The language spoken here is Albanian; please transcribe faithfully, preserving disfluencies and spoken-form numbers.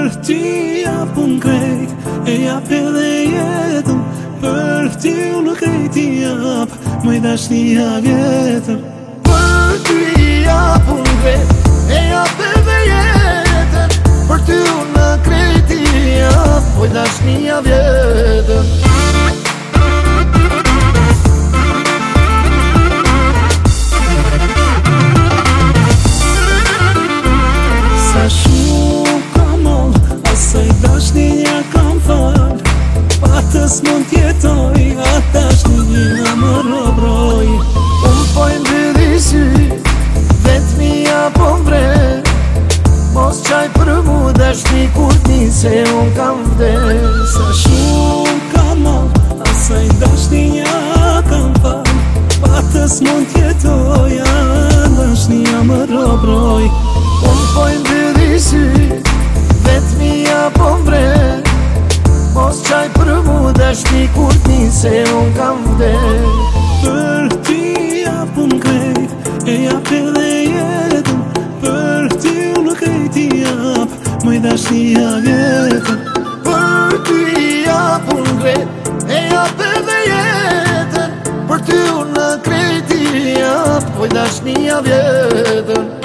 Për ty japun krejt, e jap edhe jetën. Për ty unë krejt i jap, moj dashnia vjetër. Për ty japun krejt, e jap edhe jetën. Për ty unë krejt i jap, moj dashnia vjetër. Sa shumë kam ol, asaj dashnia kam fal. Patës mund tjetoj, a dashnia më robroj. Unë po i mbydhi sy, vetmia po mbret. Mos qaj për mu dashni kur ti se unë kam vdes. Sa shumë kam ol, asaj dashnia kam fal. Patës mund tjetoj, a dashnia më robroj. Unë po i mbydhi sy, vetmia po mbret. Mos qaj për mu dashni kur ti se unë kam vdes. Për ty japun krejt, e jap edhe jetën. Për ty unë krejt i jap, moj dashnia vjetër. Për ty japun krejt, e jap edhe jetën. Për ty unë krejt i jap, moj dashnia vjetër.